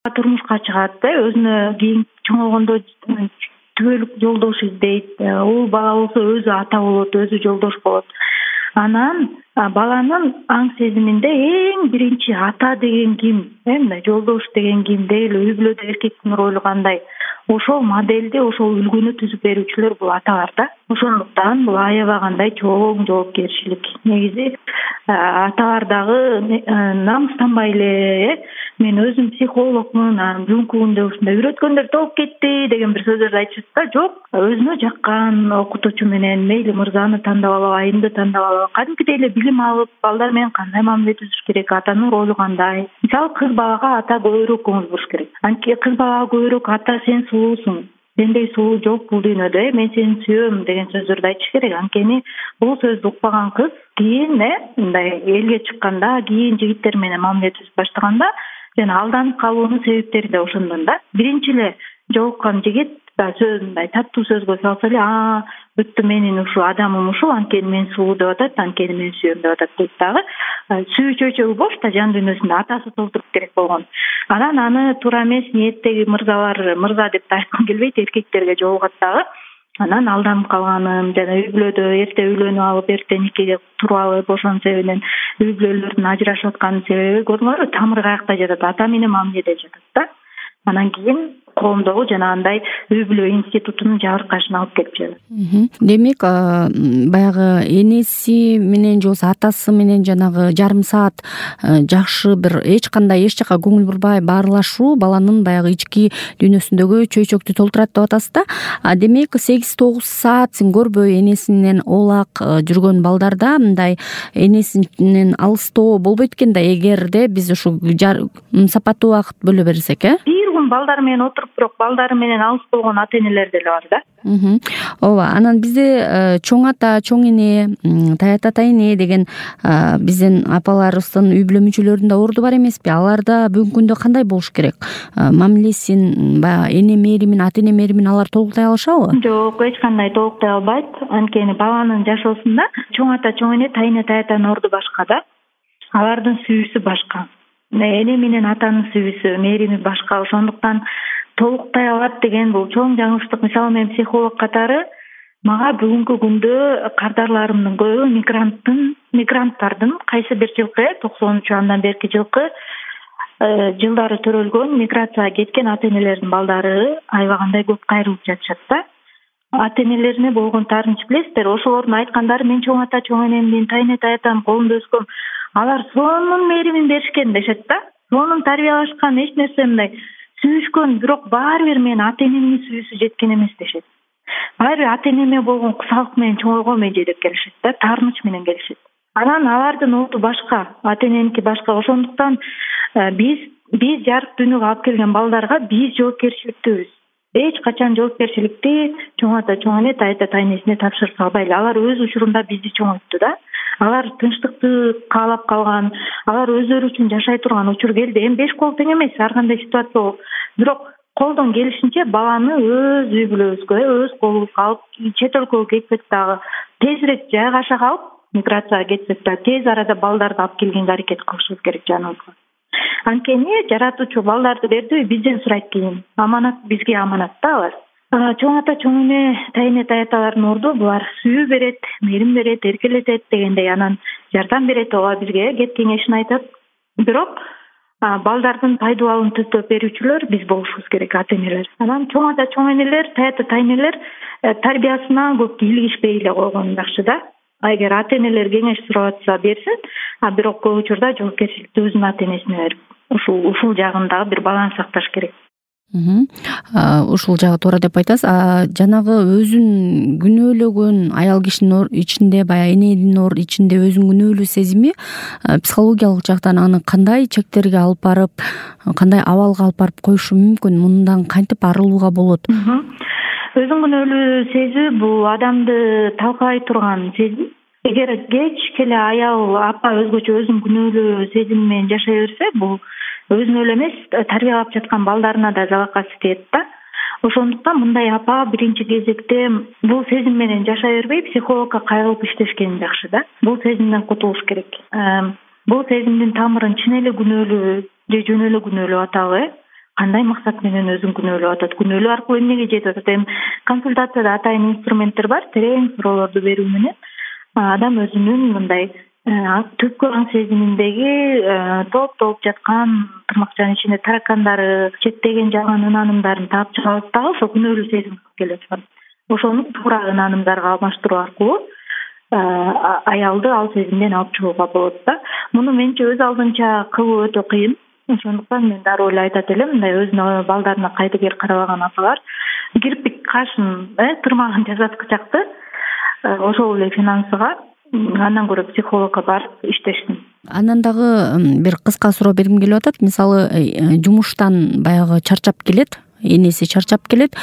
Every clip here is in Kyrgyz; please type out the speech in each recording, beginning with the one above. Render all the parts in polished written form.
турмушка чыгат да, өзүнө кийин чоңойгондо түбөлүк жолдош издейт. Уул бала болсо өзү ата болот, өзү жолдош болот. Анан баланын аң сезиминде эң биринчи ата деген ким, мындай жолдош деген ким, деги эле үй бүлөдө эркектин ролу кандай, ошол моделди, ошол үлгүнү түзүп берүүчүлөр бул аталар да. Ошондуктан бул аябагандай чоң жоопкерчилик. Негизи аталар дагы намыстанбай эле, мен өзүм психологмун, бүгүнкү күндө ушундай үйрөткөндөр толуп кетти деген бир сөздөрдү айтышат да. Жок, өзүнө жаккан окутуучу менен мейли мырзаны тандап алып, айымды тандап алып, кадимкидей эле билим алып, балдар менен кандай мамиле түзүш керек, атанын ролу кандай. Мисалы кыз балага ата көбүрөөк көңүл буруш керек. Анткени кыз балага көбүрөөк ата сен сулуусуң, сендей сулуу жок бул дүйнөдө, мен сени сүйөм деген сөздөрдү айтыш керек. Анткени бул сөздү укпаган кыз кийин мындай элге чыкканда, кийин жигиттер менен мамиле түзүп баштаганда жана алданып калуунун себептери да ошондон да. Биринчи эле жолуккан жигит мындай таттуу сөзгө салса эле, бүттү, менин ушул адамым ушул, анткени мен сулуу деп атат, анткени мен сүйөм деп атат дейт дагы. Сүйүү чөйчөгү бош да жан дүйнөсүндө, атасы толтуруп керек болгон. Анан аны туура эмес ниеттеги мырзалар, мырза деп да айткым келбейт, эркектерге жолугат дагы. Анан алданып калганым жана үй бүлөдө эрте үйлөнүп алып, эрте никеге туруп алып, ошонун себебинен үй бүлөлөрдүн ажырашып атканын себеби көрдүңөрбү, тамыры каякта жатат, ата менен мамиледе жатат да. Анан кийин коомдогу жанагындай үй бүлө институтунун жабыркашына алып келип жатат. Демек, баягы энеси менен же болбосо атасы менен жанагы жарым саат жакшы бир эч жака көңүл бурбай баарлашуу баланын баягы ички дүйнөсүндөгү чөйчөктү толтурат деп атасыз да. Демек 8-9 саат сен көрбөй энесинен оолак жүргөн балдарда мындай энесинен алыстоо болбойт экен да, эгерде биз ушу сапаттуу убакыт бөлө берсек, балдар менен отуруп, бирок балдары менен алыс болгон ата энелер деле бар да. Ооба, анан бизде чоң ата, чоң эне, таята, тайэне деген биздин апаларыбыздын үй бүлө мүчөлөрүндө орду бар эмеспи? Аларда бүгүнкү күндө кандай болуш керек? Мамилесин, баягы эне мээримин, ата эне мээримин алар толуктай алышабы? Жок, эч кандай толуктай албайт. Анткени баланын жашоосунда чоң ата, чоң эне, тайэне, таятанын орду башка да. Алардын сүйүүсү башка. Эне менен атанын сүйүүсү, мээрими башка. Ошондуктан толуктай алат деген бул чоң жаңылыштык. Мисалы мен психолог катары мага бүгүнкү күндө кардарларымдын көбү мигранттардын кайсы бир жылкы 93 андан берки жылкы жылдары төрөлгөн, миграцияга кеткен ата энелердин балдары аябагандай көп кайрылып жатышат да. Ата энелерине болгон таарынч билесиздер, ошолордун айткандары мен чоң ата, чоң энемдин, тайэне, таятамдын колунда өскөм. Алар сонун мээримин беришкен дешет да. Сонун тарбиялашкан, эч нерсе мындай сүйүшкөн, бирок баары бир мен ата энемдин сүйүүсү жеткен эмес дешет. Баары бир ата энеме болгон кусалык менен чоңойгом эже деп келишет да, таарыныч менен келишет. Анан алардын орду башка, ата эненики башка. Ошондуктан биз жарык дүйнөгө алып келген балдарга биз жоопкерчиликтүүбүз. Эч качан жоопкерчиликти чоң ата, чоң эне, тайата, тайнесине тапшырып салбайлы. Алар өз учурунда бизди чоңойтты да. Алар тынчтыкты каалап калган, алар өздөрү үчүн жашай турган учур келди. Эми 5 кол тең эмес, ар кандай ситуация болот. Бирок колдон келишинче баланы өз үй бүлөбүзгө, өз колубузга алып, чет өлкөгө кетсек дагы, тезирээк жайгаша калып, миграцияга кетсек дагы тез арада балдарды алып келгенге аракет кылышыбыз керек жаныбызга. Анткени жаратуучу балдарды берди, бизден сурайт кийин. Аманат бизге аманат да алар. Чоң ата, чоң эне, тайэне, таяталардын орду булар сүйүү берет, мээрим берет, эркелетет дегендей, анан жардам берет, ооба бизге кет кеңешин айтат. Бирок балдардын пайдубалын түзөп берүүчүлөр биз болушубуз керек, ата энелер. Анан чоң ата, чоң энелер, таята, тайнелер тарбиясына көп кийлигишпей эле койгон жакшы да. Эгер ата энелер кеңеш сурап атса берсин, бирок көп учурда жоопкерчиликти өзүнүн ата энесине берип, ушул жагындагы бир баланс сакташ керек. Ушул жагы туура деп айтасыз. Жанагы өзүн күнөөлөгөн аял кишинин ичинде, баягы эненин ичинде өзүн күнөөлүү сезими психологиялык жактан аны кандай чектерге алып барып, кандай абалга алып барып коюшу мүмкүн? Мындан кантип арылууга болот? Өзүн күнөөлүү сезүү бул адамды талкалай турган сезим. Эгер кечке эле аял апа өзгөчө өзүн күнөөлүү сезим менен жашай берсе, бул өзүнө эле эмес, тарбиялап жаткан балдарына да залакасы тиет да. Ошондуктан мындай апа биринчи кезекте бул сезим менен жашай бербей, психологко кайрылып иштешкен жакшы да. Бул сезимден кутулуш керек. Бул сезимдин тамырын чын эле күнөөлүү же жөн эле күнөөлүү аталы, кандай максат менен өзүн күнөөлөп атат, күнөөлөө аркылуу эмнеге жетип атат. Эми консультацияда атайын инструменттер бар. Терең суроолорду берүү менен адам өзүнүн мындай түпкү аң сезиминдеги топ жаткан тырмакчанын ичинде таракандары, четтеген жалган ынанымдарын таап чыга алат дагы ошол күнөөлүү сезим келе жатат. Ошону туура ынанымдарга алмаштыруу аркылуу аялды ал сезимден алып чыгууга болот да. Муну менче өз алдынча кылуу өтө кыйын. Ошондуктан мен дароо эле айтат элем, мындай өзүнүн балдарына кайдыгер карабаган апалар кирпик кашын, тырмагын жасаткычакты ошол эле финансыга андан көрө психологко барып иштешсин. Анан дагы бир кыска суроо бергим келип атат. Мисалы, жумуштан баягы чарчап келет, энеси чарчап келет,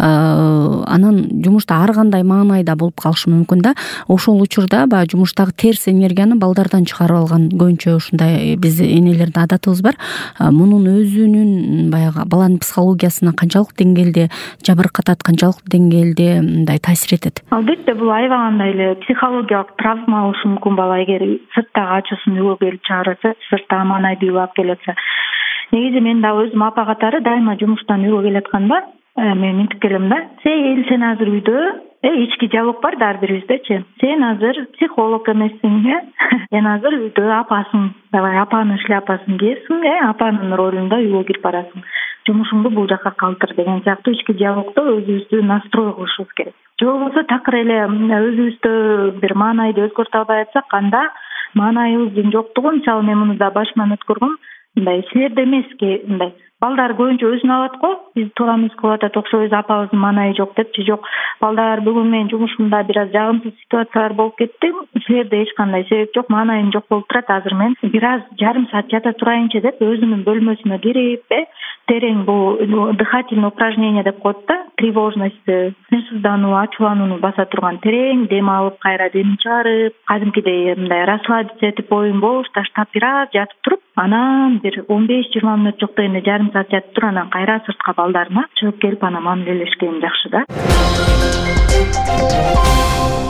анан жумушта ар кандай маанайда болуп калышы мүмкүн да. Ошол учурда баягы жумуштагы терс энергияны балдардан чыгарып алган көбүнчө ушундай биздин энелердин адатыбыз бар. Мунун өзүнүн баягы баланын психологиясына канчалык деңгээлде жабыркатат, канчалык деңгээлде мындай таасир этет? Албетте, бул аябагандай эле психологиялык травма болушу мүмкүн. Бала эгер сырттагы ачуусун үйгө келип чыгарса, сырттагы маанайды үйгө алып келип атса. Негизи мен да өзүм апа катары дайыма жумуштан үйгө келатканда мен мынтип келем да. Сен азыр үйдө ички диалог бар да ар бирибиздечи. Сен азыр психолог эмессиң, сен азыр үйдө апасың. Давай апанын шляпасын кийесиң, апанын ролунда үйгө кирип барасың. Жумушуңду бул жакка калтыр деген сыяктуу ички диалогдо өзүбүздү настрой кылышыбыз керек. Же болбосо такыр эле өзүбүздө бир маанайды өзгөртө албай атсак, анда маанайыбыздын жоктугу, мисалы мен муну да башыман өткөргөм, мындай силерде эмески, мындай балдар көбүнчө өзүн алат го, биз туурамыз кылып атат, окшо өзү апабыздын маанайы жок депчи. Жок, балдар бүгүн менин жумушумда бир аз жагымсыз ситуациялар болуп кетти, силерде эч кандай себеп жок, маанайым жок болуп турат, азыр мен бир аз жарым саат жата турайынчы деп өзүнүн бөлмөсүнө кирип, терең бул дыхательный упражнение деп коет да, тревожность, сынсыздануу, ачууланууну баса турган терең дем алып, кайра демин чыгарып, кадимкидей мындай расслабиться этип, оюн бош таштап бир аз жатып туруп, анан бир 15-20 мүнөт жок дегенде жарым саат жатып туруп, анан кайра сыртка балдарына чыгып келип анан мамилелешкен жакшы да.